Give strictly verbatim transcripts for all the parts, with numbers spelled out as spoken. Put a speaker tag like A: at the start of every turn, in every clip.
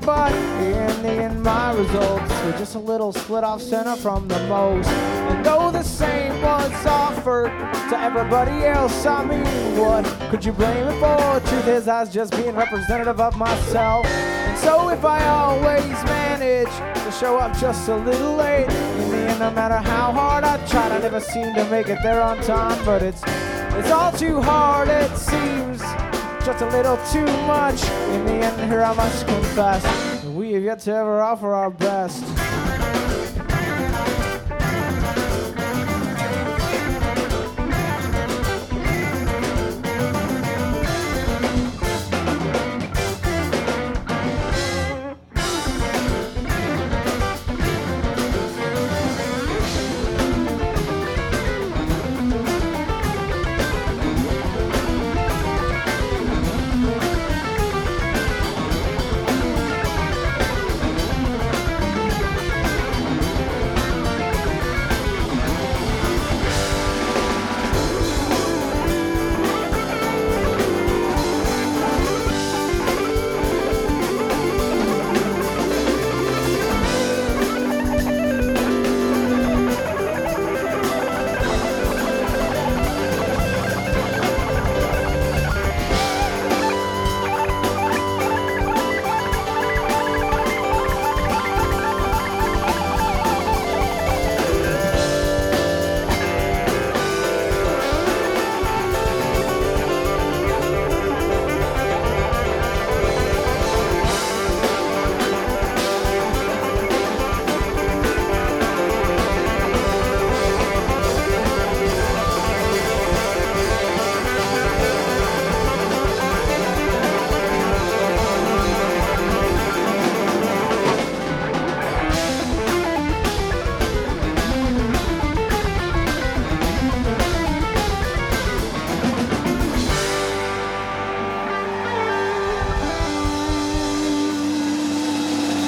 A: but in the end my results were just a little split off center from the most. And though the same was offered to everybody else, I mean, what could you blame it for? Truth is, I was just being representative of myself. And so if I always manage to show up just a little late, in the end, no matter how hard I tried, I never seem to make it there on time. But it's it's all too hard, it seems, just a little too much. In the end, here I must confess, we have yet to ever offer our best.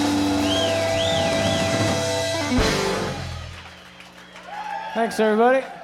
A: Thanks, everybody.